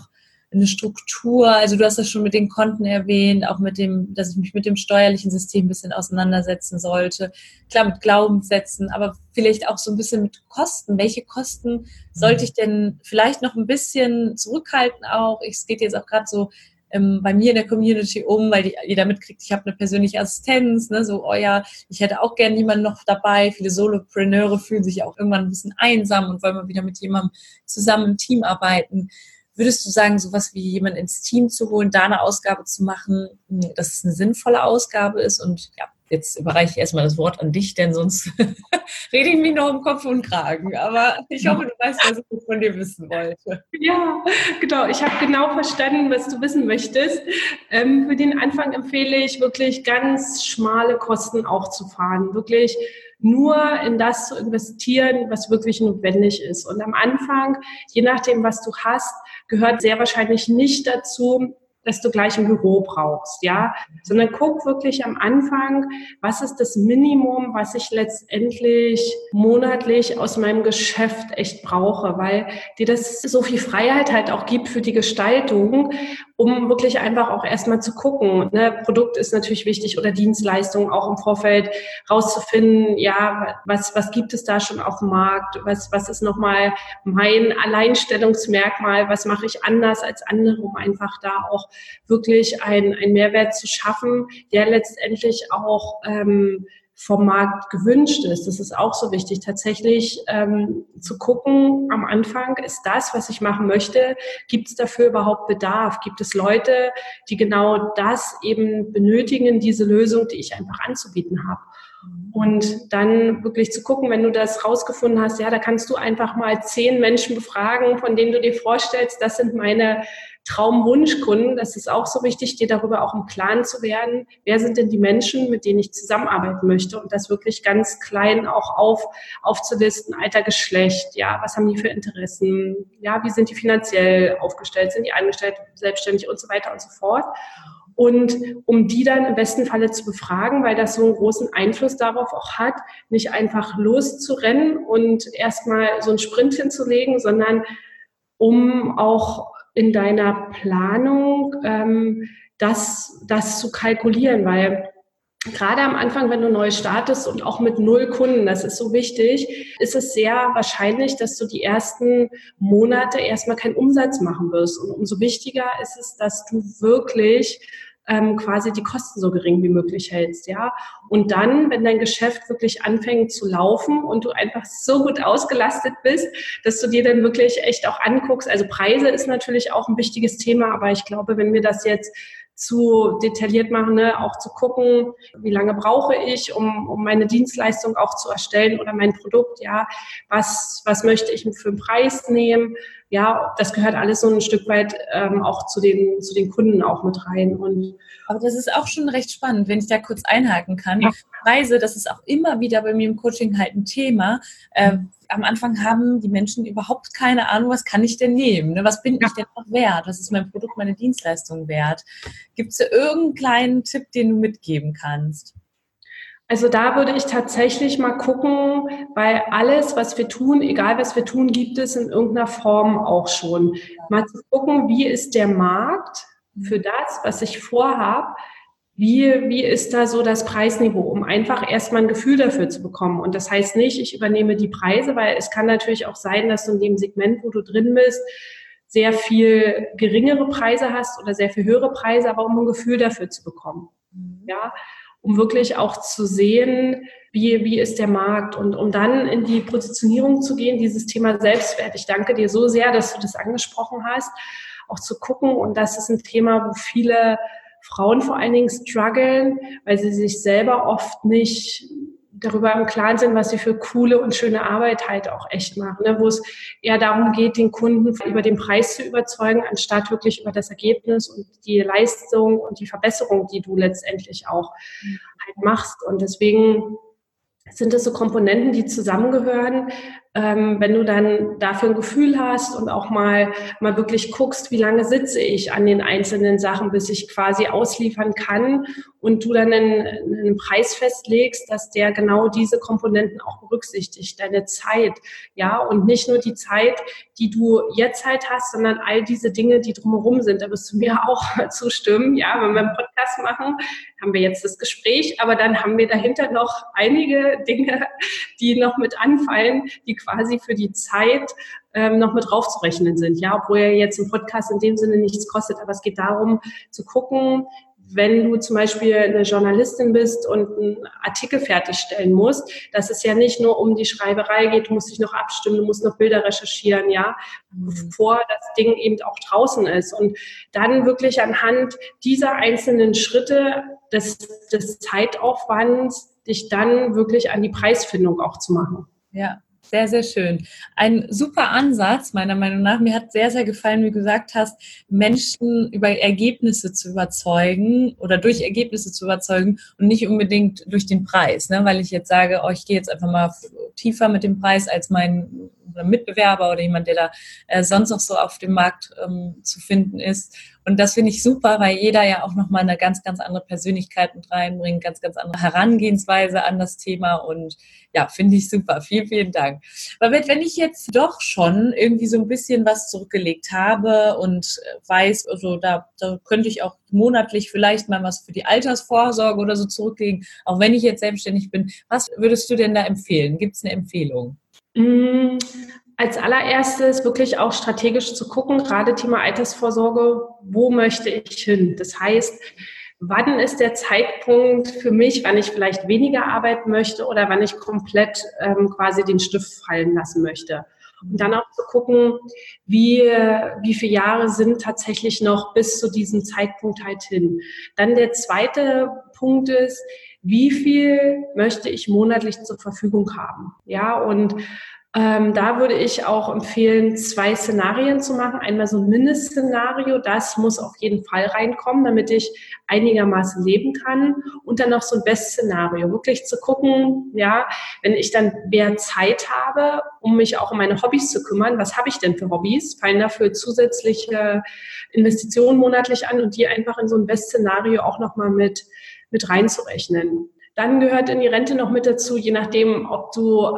eine Struktur? Also du hast das schon mit den Konten erwähnt, auch dass ich mich mit dem steuerlichen System ein bisschen auseinandersetzen sollte. Klar, mit Glaubenssätzen, aber vielleicht auch so ein bisschen mit Kosten. Welche Kosten sollte ich denn vielleicht noch ein bisschen zurückhalten auch? Es geht jetzt auch gerade so bei mir in der Community weil jeder mitkriegt, ich habe eine persönliche Assistenz, ne, so, oh ja, ich hätte auch gerne jemanden noch dabei. Viele Solopreneure fühlen sich auch irgendwann ein bisschen einsam und wollen mal wieder mit jemandem zusammen im Team arbeiten. Würdest du sagen, sowas wie jemanden ins Team zu holen, da eine Ausgabe zu machen, dass es eine sinnvolle Ausgabe ist? Und ja, jetzt überreiche ich erstmal das Wort an dich, denn sonst rede ich mich noch um Kopf und Kragen. Aber ich hoffe, du weißt, was ich von dir wissen wollte. Ja, genau. Ich habe genau verstanden, was du wissen möchtest. Für den Anfang empfehle ich wirklich ganz schmale Kosten auch zu fahren. Wirklich nur in das zu investieren, was wirklich notwendig ist. Und am Anfang, je nachdem, was du hast, gehört sehr wahrscheinlich nicht dazu, dass du gleich ein Büro brauchst, ja, sondern guck wirklich am Anfang, was ist das Minimum, was ich letztendlich monatlich aus meinem Geschäft echt brauche, weil dir das so viel Freiheit halt auch gibt für die Gestaltung, um wirklich einfach auch erstmal zu gucken, ne, Produkt ist natürlich wichtig oder Dienstleistung auch im Vorfeld rauszufinden, ja, was gibt es da schon auf dem Markt, was ist nochmal mein Alleinstellungsmerkmal, was mache ich anders als andere, um einfach da auch wirklich einen Mehrwert zu schaffen, der letztendlich auch vom Markt gewünscht ist. Das ist auch so wichtig, tatsächlich zu gucken am Anfang, ist das, was ich machen möchte, gibt es dafür überhaupt Bedarf? Gibt es Leute, die genau das eben benötigen, diese Lösung, die ich einfach anzubieten habe? Und dann wirklich zu gucken, wenn du das rausgefunden hast, ja, da kannst du einfach mal 10 Menschen befragen, von denen du dir vorstellst, das sind meine Traumwunschkunden. Das ist auch so wichtig, dir darüber auch im Klaren zu werden. Wer sind denn die Menschen, mit denen ich zusammenarbeiten möchte? Und das wirklich ganz klein auch aufzulisten. Alter, Geschlecht, ja, was haben die für Interessen? Ja, wie sind die finanziell aufgestellt? Sind die angestellt, selbstständig und so weiter und so fort? Und um die dann im besten Falle zu befragen, weil das so einen großen Einfluss darauf auch hat, nicht einfach loszurennen und erstmal so einen Sprint hinzulegen, sondern um auch in deiner Planung das zu kalkulieren, weil gerade am Anfang, wenn du neu startest und auch mit 0 Kunden, das ist so wichtig, ist es sehr wahrscheinlich, dass du die ersten Monate erstmal keinen Umsatz machen wirst. Und umso wichtiger ist es, dass du wirklich quasi die Kosten so gering wie möglich hältst, ja. Und dann, wenn dein Geschäft wirklich anfängt zu laufen und du einfach so gut ausgelastet bist, dass du dir dann wirklich echt auch anguckst. Also Preise ist natürlich auch ein wichtiges Thema, aber ich glaube, wenn wir das jetzt zu detailliert machen, ne, auch zu gucken, wie lange brauche ich, um meine Dienstleistung auch zu erstellen oder mein Produkt, ja, was möchte ich für einen Preis nehmen, ja, das gehört alles so ein Stück weit auch zu den Kunden auch mit rein. Aber das ist auch schon recht spannend, wenn ich da kurz einhaken kann. Ja. Preise, das ist auch immer wieder bei mir im Coaching halt ein Thema. Am Anfang haben die Menschen überhaupt keine Ahnung, was kann ich denn nehmen? Ne? Was bin ich denn noch wert? Was ist mein Produkt, meine Dienstleistung wert? Gibt es da irgendeinen kleinen Tipp, den du mitgeben kannst? Also da würde ich tatsächlich mal gucken, weil alles, was wir tun, egal was wir tun, gibt es in irgendeiner Form auch schon. Mal zu gucken, wie ist der Markt für das, was ich vorhabe, wie ist da so das Preisniveau, um einfach erstmal ein Gefühl dafür zu bekommen. Und das heißt nicht, ich übernehme die Preise, weil es kann natürlich auch sein, dass du in dem Segment, wo du drin bist, sehr viel geringere Preise hast oder sehr viel höhere Preise, aber um ein Gefühl dafür zu bekommen. Ja, um wirklich auch zu sehen, wie ist der Markt und um dann in die Positionierung zu gehen, dieses Thema Selbstwert. Ich danke dir so sehr, dass du das angesprochen hast, auch zu gucken. Und das ist ein Thema, wo viele Frauen vor allen Dingen strugglen, weil sie sich selber oft nicht darüber im Klaren sind, was sie für coole und schöne Arbeit halt auch echt machen, ne? Wo es eher darum geht, den Kunden über den Preis zu überzeugen, anstatt wirklich über das Ergebnis und die Leistung und die Verbesserung, die du letztendlich auch halt machst. Und deswegen sind das so Komponenten, die zusammengehören. wenn du dann dafür ein Gefühl hast und auch mal wirklich guckst, wie lange sitze ich an den einzelnen Sachen, bis ich quasi ausliefern kann und du dann einen Preis festlegst, dass der genau diese Komponenten auch berücksichtigt, deine Zeit, ja, und nicht nur die Zeit, die du jetzt halt hast, sondern all diese Dinge, die drumherum sind. Da wirst du mir auch zustimmen, ja, wenn wir einen Podcast machen, haben wir jetzt das Gespräch, aber dann haben wir dahinter noch einige Dinge, die noch mit anfallen, die quasi für die Zeit noch mit draufzurechnen sind. Ja, obwohl ja jetzt ein Podcast in dem Sinne nichts kostet, aber es geht darum zu gucken, wenn du zum Beispiel eine Journalistin bist und einen Artikel fertigstellen musst, dass es ja nicht nur um die Schreiberei geht, du musst dich noch abstimmen, du musst noch Bilder recherchieren, ja, bevor das Ding eben auch draußen ist. Und dann wirklich anhand dieser einzelnen Schritte des Zeitaufwands dich dann wirklich an die Preisfindung auch zu machen. Ja. Sehr, sehr schön. Ein super Ansatz, meiner Meinung nach. Mir hat sehr, sehr gefallen, wie du gesagt hast, Menschen über Ergebnisse zu überzeugen oder durch Ergebnisse zu überzeugen und nicht unbedingt durch den Preis, ne? Weil ich jetzt sage, ich gehe jetzt einfach mal tiefer mit dem Preis als mein Mitbewerber oder jemand, der da sonst noch so auf dem Markt zu finden ist. Und das finde ich super, weil jeder ja auch nochmal eine ganz, ganz andere Persönlichkeit mit reinbringt, ganz, ganz andere Herangehensweise an das Thema und ja, finde ich super. Vielen, vielen Dank. Aber wenn ich jetzt doch schon irgendwie so ein bisschen was zurückgelegt habe und weiß, also da könnte ich auch monatlich vielleicht mal was für die Altersvorsorge oder so zurücklegen, auch wenn ich jetzt selbstständig bin, was würdest du denn da empfehlen? Gibt es eine Empfehlung? Als allererstes wirklich auch strategisch zu gucken, gerade Thema Altersvorsorge, wo möchte ich hin? Das heißt, wann ist der Zeitpunkt für mich, wann ich vielleicht weniger arbeiten möchte oder wann ich komplett quasi den Stift fallen lassen möchte? Und dann auch zu gucken, wie viele Jahre sind tatsächlich noch bis zu diesem Zeitpunkt halt hin. Dann der zweite Punkt ist, wie viel möchte ich monatlich zur Verfügung haben? Ja, und da würde ich auch empfehlen, 2 Szenarien zu machen. Einmal so ein Mindestszenario, das muss auf jeden Fall reinkommen, damit ich einigermaßen leben kann. Und dann noch so ein Bestszenario, wirklich zu gucken, ja, wenn ich dann mehr Zeit habe, um mich auch um meine Hobbys zu kümmern, was habe ich denn für Hobbys? Fallen dafür zusätzliche Investitionen monatlich an und die einfach in so ein Bestszenario auch nochmal mit reinzurechnen. Dann gehört in die Rente noch mit dazu, je nachdem, ob du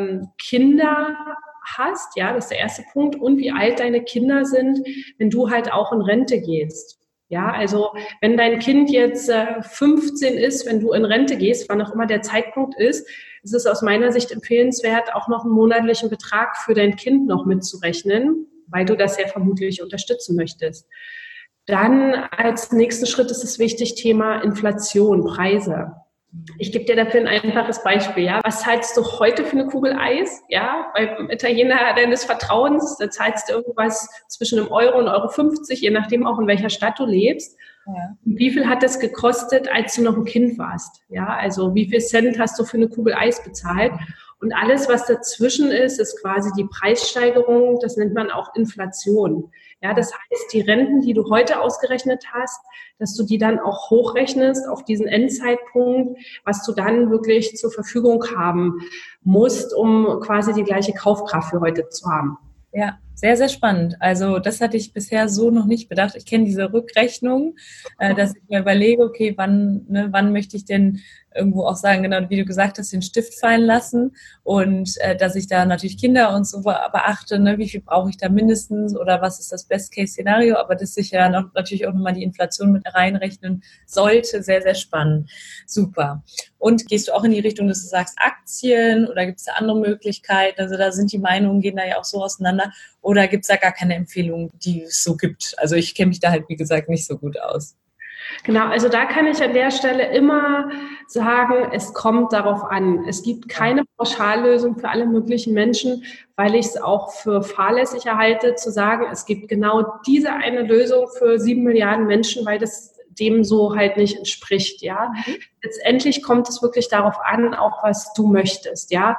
Kinder hast, ja, das ist der erste Punkt, und wie alt deine Kinder sind, wenn du halt auch in Rente gehst. Ja, also wenn dein Kind jetzt 15 ist, wenn du in Rente gehst, wann auch immer der Zeitpunkt ist es aus meiner Sicht empfehlenswert, auch noch einen monatlichen Betrag für dein Kind noch mitzurechnen, weil du das ja vermutlich unterstützen möchtest. Dann als nächsten Schritt ist es wichtig, Thema Inflation, Preise. Ich gebe dir dafür ein einfaches Beispiel. Ja, was zahlst du heute für eine Kugel Eis? Ja, beim Italiener deines Vertrauens, da zahlst du irgendwas zwischen einem Euro und €1,50, je nachdem auch in welcher Stadt du lebst. Ja. Wie viel hat das gekostet, als du noch ein Kind warst? Ja, also wie viel Cent hast du für eine Kugel Eis bezahlt? Und alles, was dazwischen ist quasi die Preissteigerung. Das nennt man auch Inflation. Ja, das heißt, die Renten, die du heute ausgerechnet hast, dass du die dann auch hochrechnest auf diesen Endzeitpunkt, was du dann wirklich zur Verfügung haben musst, um quasi die gleiche Kaufkraft für heute zu haben. Ja, sehr, sehr spannend. Also das hatte ich bisher so noch nicht bedacht. Ich kenne diese Rückrechnung, dass ich mir überlege, okay, wann möchte ich denn irgendwo auch sagen, genau wie du gesagt hast, den Stift fallen lassen und dass ich da natürlich Kinder und so beachte, ne, wie viel brauche ich da mindestens oder was ist das Best-Case-Szenario, aber dass ich ja natürlich auch nochmal die Inflation mit reinrechnen sollte. Sehr, sehr spannend. Super. Und gehst du auch in die Richtung, dass du sagst Aktien oder gibt es da andere Möglichkeiten? Also da sind die Meinungen, gehen da ja auch so auseinander. Oder gibt es da gar keine Empfehlung, die es so gibt? Also ich kenne mich da halt, wie gesagt, nicht so gut aus. Genau, also da kann ich an der Stelle immer sagen, es kommt darauf an. Es gibt keine Pauschallösung für alle möglichen Menschen, weil ich es auch für fahrlässig halte, zu sagen, es gibt genau diese eine Lösung für 7 Milliarden Menschen, weil das dem so halt nicht entspricht, ja. Letztendlich kommt es wirklich darauf an, auch was du möchtest, ja.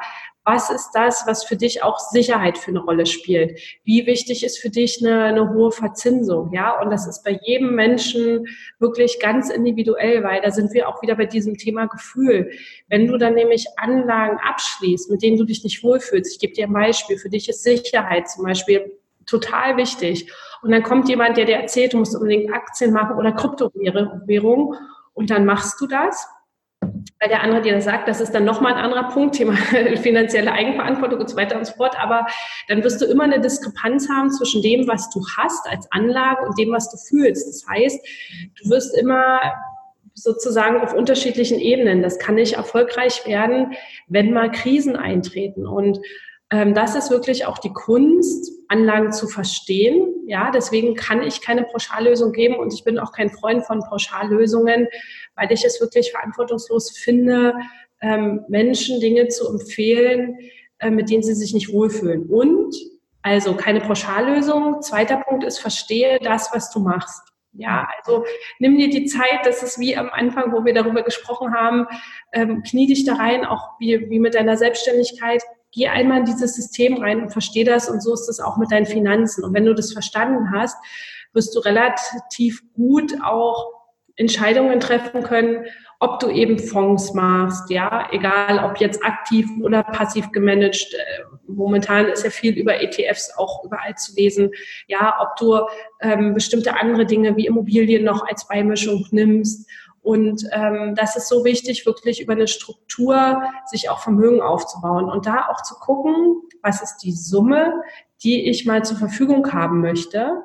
was ist das, was für dich auch Sicherheit für eine Rolle spielt? Wie wichtig ist für dich eine hohe Verzinsung? Ja, und das ist bei jedem Menschen wirklich ganz individuell, weil da sind wir auch wieder bei diesem Thema Gefühl. Wenn du dann nämlich Anlagen abschließt, mit denen du dich nicht wohlfühlst, ich gebe dir ein Beispiel, für dich ist Sicherheit zum Beispiel total wichtig. Und dann kommt jemand, der dir erzählt, du musst unbedingt Aktien machen oder Kryptowährung und dann machst du das. Weil der andere dir das sagt, das ist dann nochmal ein anderer Punkt, Thema finanzielle Eigenverantwortung und so weiter und so fort. Aber dann wirst du immer eine Diskrepanz haben zwischen dem, was du hast als Anlage und dem, was du fühlst. Das heißt, du wirst immer sozusagen auf unterschiedlichen Ebenen. Das kann nicht erfolgreich werden, wenn mal Krisen eintreten. Und das ist wirklich auch die Kunst, Anlagen zu verstehen. Ja, deswegen kann ich keine Pauschallösung geben und ich bin auch kein Freund von Pauschallösungen, weil ich es wirklich verantwortungslos finde, Menschen Dinge zu empfehlen, mit denen sie sich nicht wohlfühlen. Und also keine Pauschallösung. Zweiter Punkt ist, verstehe das, was du machst. Ja, also nimm dir die Zeit, das ist wie am Anfang, wo wir darüber gesprochen haben, knie dich da rein, auch wie mit deiner Selbstständigkeit. Geh einmal in dieses System rein und versteh das und so ist es auch mit deinen Finanzen. Und wenn du das verstanden hast, wirst du relativ gut auch Entscheidungen treffen können, ob du eben Fonds machst, ja, egal ob jetzt aktiv oder passiv gemanagt. Momentan ist ja viel über ETFs auch überall zu lesen. Ja, ob du bestimmte andere Dinge wie Immobilien noch als Beimischung nimmst. Und das ist so wichtig, wirklich über eine Struktur sich auch Vermögen aufzubauen und da auch zu gucken, was ist die Summe, die ich mal zur Verfügung haben möchte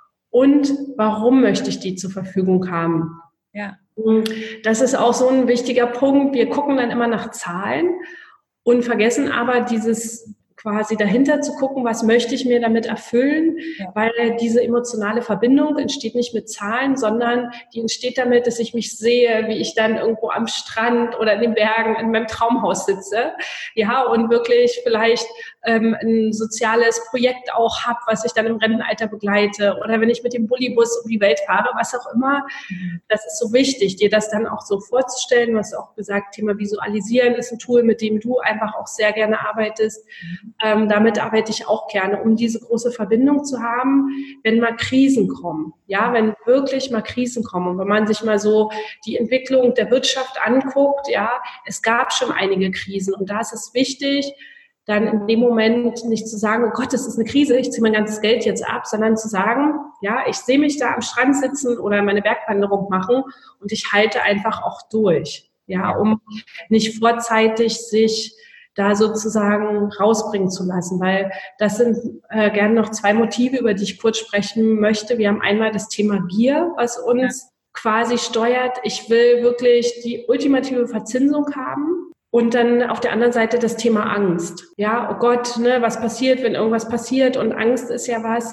und warum möchte ich die zur Verfügung haben. Ja. Das ist auch so ein wichtiger Punkt. Wir gucken dann immer nach Zahlen und vergessen aber dieses quasi dahinter zu gucken, was möchte ich mir damit erfüllen, weil diese emotionale Verbindung entsteht nicht mit Zahlen, sondern die entsteht damit, dass ich mich sehe, wie ich dann irgendwo am Strand oder in den Bergen in meinem Traumhaus sitze, ja, und wirklich vielleicht ein soziales Projekt auch habe, was ich dann im Rentenalter begleite oder wenn ich mit dem Bullibus um die Welt fahre, was auch immer. Das ist so wichtig, dir das dann auch so vorzustellen. Du hast auch gesagt, Thema Visualisieren ist ein Tool, mit dem du einfach auch sehr gerne arbeitest. Damit arbeite ich auch gerne, um diese große Verbindung zu haben, wenn mal Krisen kommen. Ja, wenn wirklich mal Krisen kommen. Und wenn man sich mal so die Entwicklung der Wirtschaft anguckt, ja, es gab schon einige Krisen. Und da ist es wichtig, dann in dem Moment nicht zu sagen, oh Gott, das ist eine Krise, ich ziehe mein ganzes Geld jetzt ab, sondern zu sagen, ja, ich sehe mich da am Strand sitzen oder meine Bergwanderung machen und ich halte einfach auch durch. Ja, um nicht vorzeitig sich da sozusagen rausbringen zu lassen, weil das sind gerne noch zwei Motive, über die ich kurz sprechen möchte. Wir haben einmal das Thema Gier, was uns quasi steuert. Ich will wirklich die ultimative Verzinsung haben. Und dann auf der anderen Seite das Thema Angst. Ja, oh Gott, ne, was passiert, wenn irgendwas passiert? Und Angst ist ja was,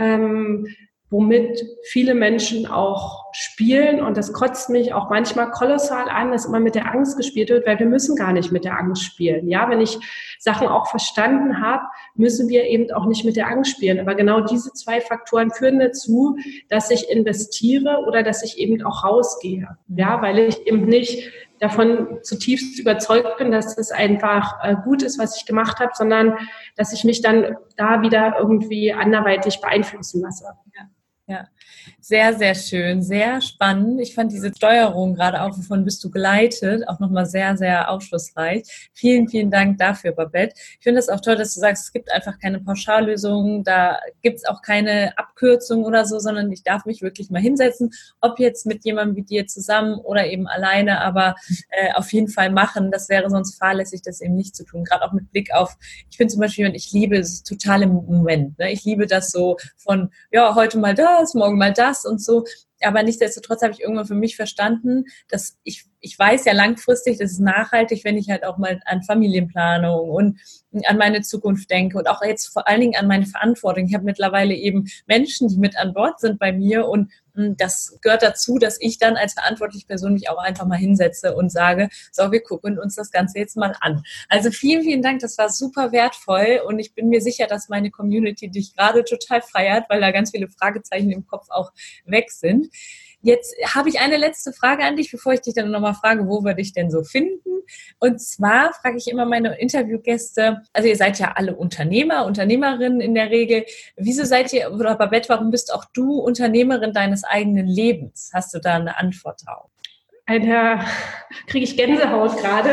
womit viele Menschen auch spielen. Und das kotzt mich auch manchmal kolossal an, dass immer mit der Angst gespielt wird, weil wir müssen gar nicht mit der Angst spielen. Ja, wenn ich Sachen auch verstanden habe, müssen wir eben auch nicht mit der Angst spielen. Aber genau diese zwei Faktoren führen dazu, dass ich investiere oder dass ich eben auch rausgehe. Ja, weil ich eben nicht davon zutiefst überzeugt bin, dass es einfach gut ist, was ich gemacht habe, sondern dass ich mich dann da wieder irgendwie anderweitig beeinflussen lasse. Ja, sehr, sehr schön, sehr spannend. Ich fand diese Steuerung gerade auch, wovon bist du geleitet, auch nochmal sehr, sehr aufschlussreich. Vielen, vielen Dank dafür, Babette. Ich finde es auch toll, dass du sagst, es gibt einfach keine Pauschallösung, da gibt es auch keine Abkürzung oder so, sondern ich darf mich wirklich mal hinsetzen, ob jetzt mit jemandem wie dir zusammen oder eben alleine, aber auf jeden Fall machen. Das wäre sonst fahrlässig, das eben nicht zu tun. Gerade auch mit Blick auf, ich bin zum Beispiel, ich liebe es total im Moment. Ne? Ich liebe das so von, ja, heute mal das, morgen mal das und so. Aber nichtsdestotrotz habe ich irgendwann für mich verstanden, dass ich weiß ja langfristig, das ist nachhaltig, wenn ich halt auch mal an Familienplanung und an meine Zukunft denke und auch jetzt vor allen Dingen an meine Verantwortung. Ich habe mittlerweile eben Menschen, die mit an Bord sind bei mir und das gehört dazu, dass ich dann als verantwortliche Person mich auch einfach mal hinsetze und sage, so, wir gucken uns das Ganze jetzt mal an. Also vielen, vielen Dank, das war super wertvoll und ich bin mir sicher, dass meine Community dich gerade total feiert, weil da ganz viele Fragezeichen im Kopf auch weg sind. Jetzt habe ich eine letzte Frage an dich, bevor ich dich dann nochmal frage, wo wir dich denn so finden. Und zwar frage ich immer meine Interviewgäste, also ihr seid ja alle Unternehmer, Unternehmerinnen in der Regel. Wieso seid ihr, oder Babette, warum bist auch du Unternehmerin deines eigenen Lebens? Hast du da eine Antwort drauf? Kriege ich Gänsehaut gerade,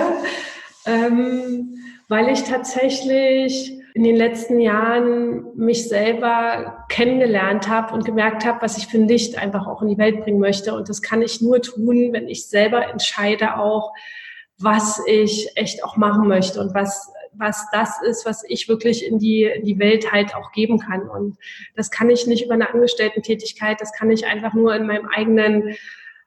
weil ich tatsächlich in den letzten Jahren mich selber kennengelernt habe und gemerkt habe, was ich für ein Licht einfach auch in die Welt bringen möchte. Und das kann ich nur tun, wenn ich selber entscheide auch, was ich echt auch machen möchte und was das ist, was ich wirklich in die Welt halt auch geben kann. Und das kann ich nicht über eine Angestellten-Tätigkeit, das kann ich einfach nur in meinem eigenen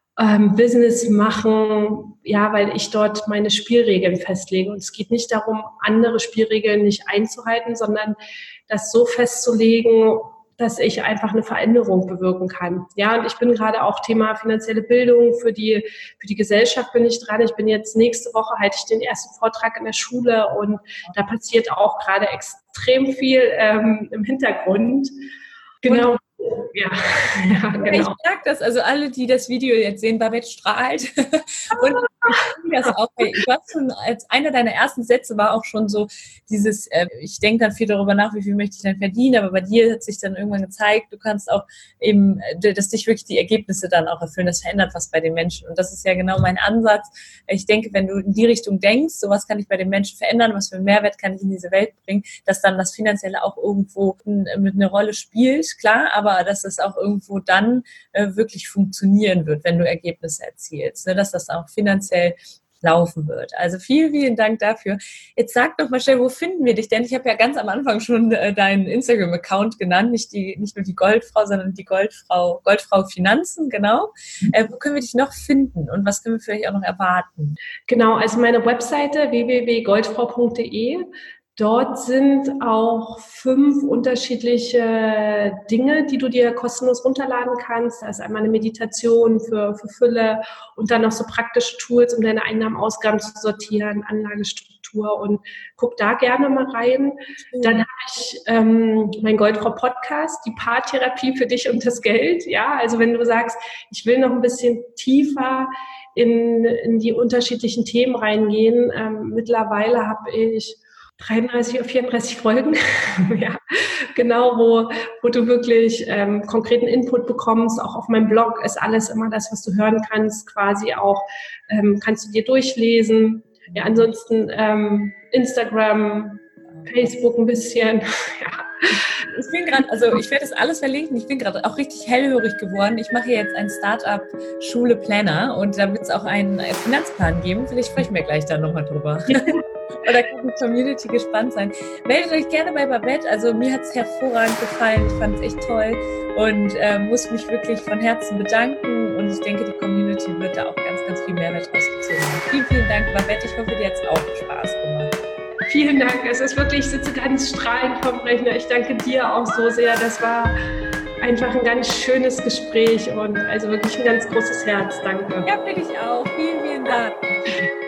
Business machen, ja, weil ich dort meine Spielregeln festlege. Und es geht nicht darum, andere Spielregeln nicht einzuhalten, sondern das so festzulegen, dass ich einfach eine Veränderung bewirken kann. Ja, und ich bin gerade auch Thema finanzielle Bildung für die Gesellschaft bin ich dran. Ich bin jetzt nächste Woche halte ich den ersten Vortrag in der Schule und da passiert auch gerade extrem viel im Hintergrund. Genau. Ja, genau. Ich merke das, also alle, die das Video jetzt sehen, Babette strahlt. Und ich das auch, du hast schon, als einer deiner ersten Sätze war auch schon so dieses, ich denke dann viel darüber nach, wie viel möchte ich dann verdienen, aber bei dir hat sich dann irgendwann gezeigt, du kannst auch eben, dass dich wirklich die Ergebnisse dann auch erfüllen, das verändert was bei den Menschen. Und das ist ja genau mein Ansatz. Ich denke, wenn du in die Richtung denkst, so was kann ich bei den Menschen verändern, was für einen Mehrwert kann ich in diese Welt bringen, dass dann das Finanzielle auch irgendwo mit eine Rolle spielt, klar, aber dass es auch irgendwo dann wirklich funktionieren wird, wenn du Ergebnisse erzielst, ne? Dass das auch finanziell laufen wird. Also vielen, vielen Dank dafür. Jetzt sag doch mal schnell, wo finden wir dich denn? Ich habe ja ganz am Anfang schon deinen Instagram-Account genannt, nicht nur die Goldfrau, sondern die Goldfrau Finanzen, genau. Wo können wir dich noch finden und was können wir vielleicht auch noch erwarten? Genau, also meine Webseite www.goldfrau.de. Dort sind auch 5 unterschiedliche Dinge, die du dir kostenlos runterladen kannst. Da ist einmal eine Meditation für Fülle und dann noch so praktische Tools, um deine Einnahmen, Ausgaben zu sortieren, Anlagestruktur und guck da gerne mal rein. Dann habe ich mein Goldfrau-Podcast, die Paartherapie für dich und das Geld. Ja, also wenn du sagst, ich will noch ein bisschen tiefer in die unterschiedlichen Themen reingehen. Mittlerweile habe ich 33 oder 34 Folgen, ja, genau, wo du wirklich konkreten Input bekommst. Auch auf meinem Blog ist alles immer das, was du hören kannst, quasi auch kannst du dir durchlesen. Ja, ansonsten Instagram, Facebook ein bisschen, ja. Ich bin gerade, also ich werde das alles verlinken, ich bin gerade auch richtig hellhörig geworden. Ich mache jetzt einen Startup-Schule-Planner und da wird es auch einen Finanzplan geben. Vielleicht sprechen wir gleich dann nochmal drüber. Oder kann die Community gespannt sein. Meldet euch gerne bei Babette. Also mir hat es hervorragend gefallen. Ich fand es echt toll und muss mich wirklich von Herzen bedanken. Und ich denke, die Community wird da auch ganz, ganz viel Mehrwert rausgezogen haben. Vielen, vielen Dank, Babette. Ich hoffe, dir hat es auch Spaß gemacht. Vielen Dank. Es ist wirklich, ich sitze ganz strahlend vom Rechner. Ich danke dir auch so sehr. Das war einfach ein ganz schönes Gespräch und also wirklich ein ganz großes Herz. Danke. Ja, für dich auch. Vielen, vielen Dank.